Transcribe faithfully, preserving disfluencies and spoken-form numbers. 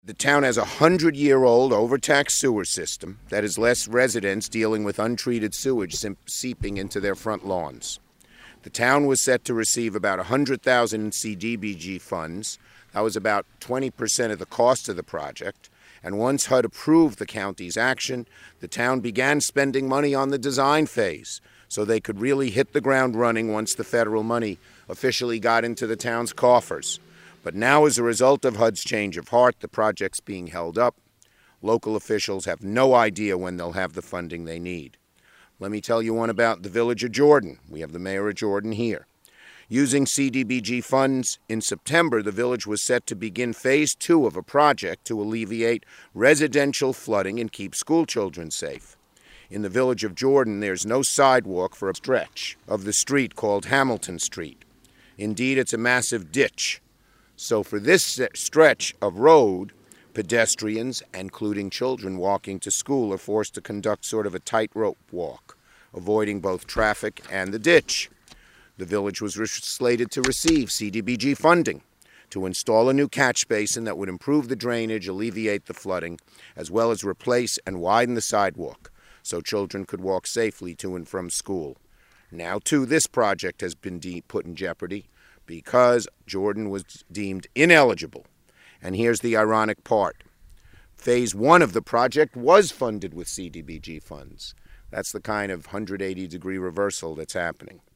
The town has a hundred-year-old overtaxed sewer system that has less residents dealing with untreated sewage seeping into their front lawns. The town was set to receive about one hundred thousand dollars in C D B G funds. That was about twenty percent of the cost of the project. And once H U D approved the county's action, the town began spending money on the design phase so they could really hit the ground running once the federal money officially got into the town's coffers. But now, as a result of H U D's change of heart, the project's being held up. Local officials have no idea when they'll have the funding they need. Let me tell you one about the village of Jordan. We have the mayor of Jordan here. Using C D B G funds, in September, the village was set to begin phase two of a project to alleviate residential flooding and keep school children safe. In the village of Jordan, there's no sidewalk for a stretch of the street called Hamilton Street. Indeed, it's a massive ditch. So for this stretch of road, pedestrians, including children walking to school, are forced to conduct sort of a tightrope walk, avoiding both traffic and the ditch. The village was slated to receive C D B G funding to install a new catch basin that would improve the drainage, alleviate the flooding, as well as replace and widen the sidewalk so children could walk safely to and from school. Now, too, this project has been put in jeopardy because Jordan was deemed ineligible. And here's the ironic part. Phase one of the project was funded with C D B G funds. That's the kind of one hundred eighty degree reversal that's happening.